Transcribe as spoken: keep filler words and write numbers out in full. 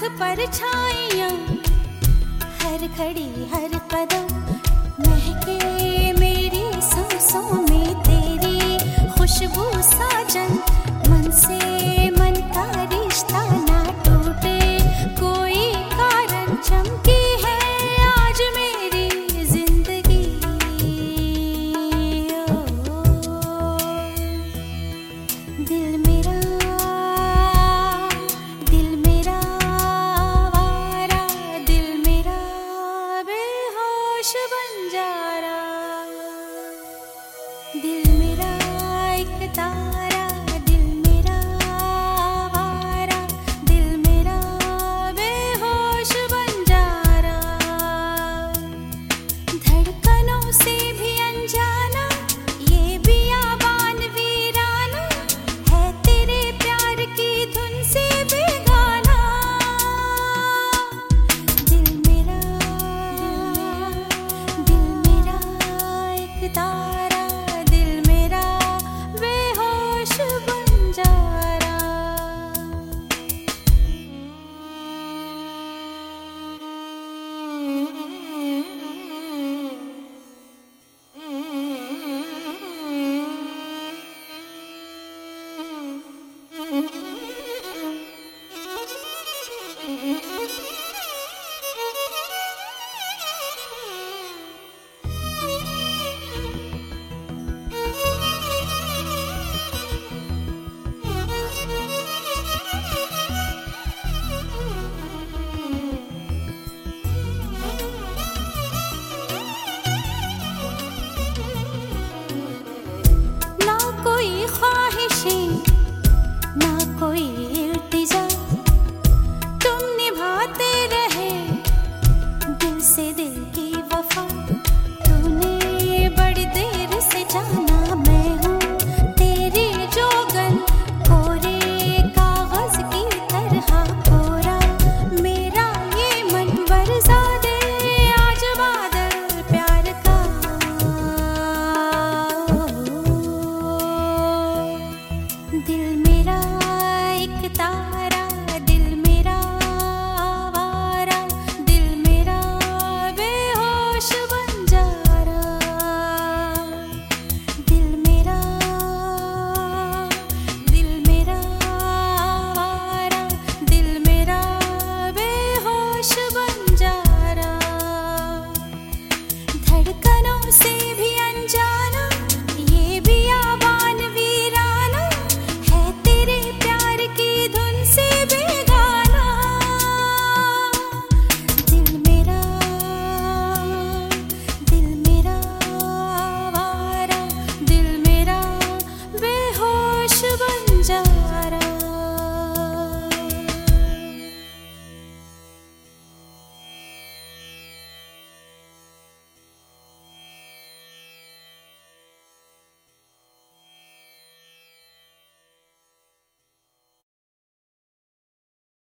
परछाइयाँ, हर घड़ी हर कदम महके मेरी सांसों में तेरी खुशबू साजन। मन से मन का रिश्ता ना टूटे, कोई कारण चमकी है आज मेरी जिंदगी। ओ, दिल मेरा दिल मेरा आवारा, दिल मेरा बेहोश बन जा रहा। दिल मेरा एक तारा, दिल मेरा आवारा, दिल मेरा बेहोश बन जा रहा। धड़कनों से भी अनजाना ये बियाबान वीराना है, तेरे प्यार की धुन से बेगाना। दिल मेरा दिल मेरा एक तारा, दिल मेरा बेहोश बन जा रहा। Mm-hmm.